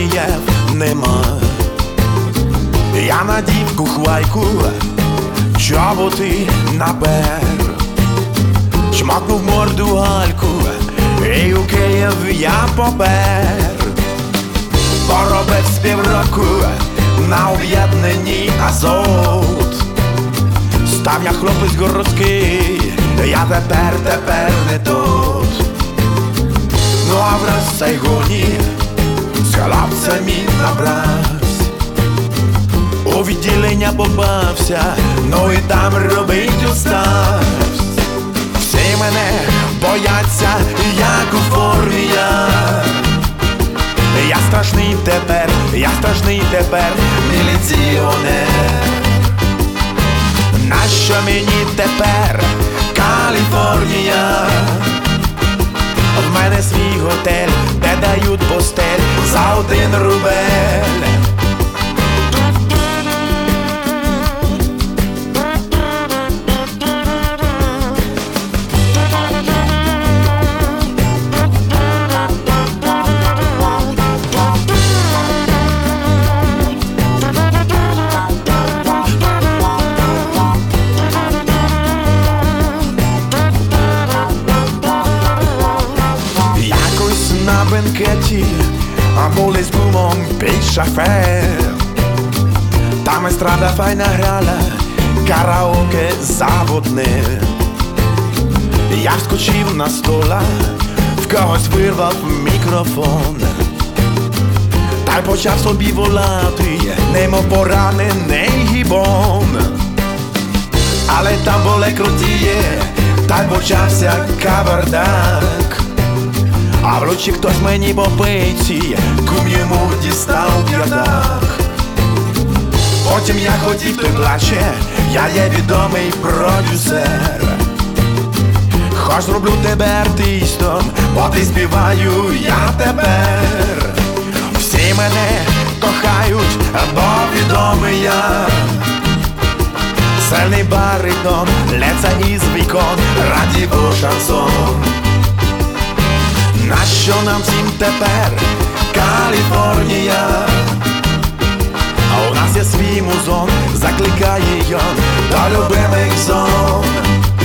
Каліфорнієв нема. Я надів кухвайку, чоботи напер, чмакнув морду гальку, і у Київ я попер. Поробив співроку на об'єднанні Азот. Став я хлопець городський, я тепер не тут. Ну а в Сайгоні з хлопцями набрався, у відділення попався, ну і там робить устався. Всі мене бояться, як у формі я. Я страшний тепер, міліціонер. Нащо мені тепер Каліфорнія? В мене свій готель, де дають постель за 1 рубель. На бенкеті, а були з бумом під шафе. Там естрада файна грала, караоке заводне. Я вскочив на стола, в когось вирвав мікрофон, та й почав собі волати, немов поранений гібон. Але там були крутіє, та й почався кавардак. А в руці хтось мені по пиці, кум йому дістав п'ятак. Потім я хотів, той плаче, я є відомий продюсер. Хоч зроблю тебе артистом, бо ти співаю я тепер. Всі мене кохають, бо відомий я. Сильний баритон, лється із вікон, радіо шансон. Нащо нам всім тепер Каліфорнія? А у нас є свій музон, закликає йон до любимих зон.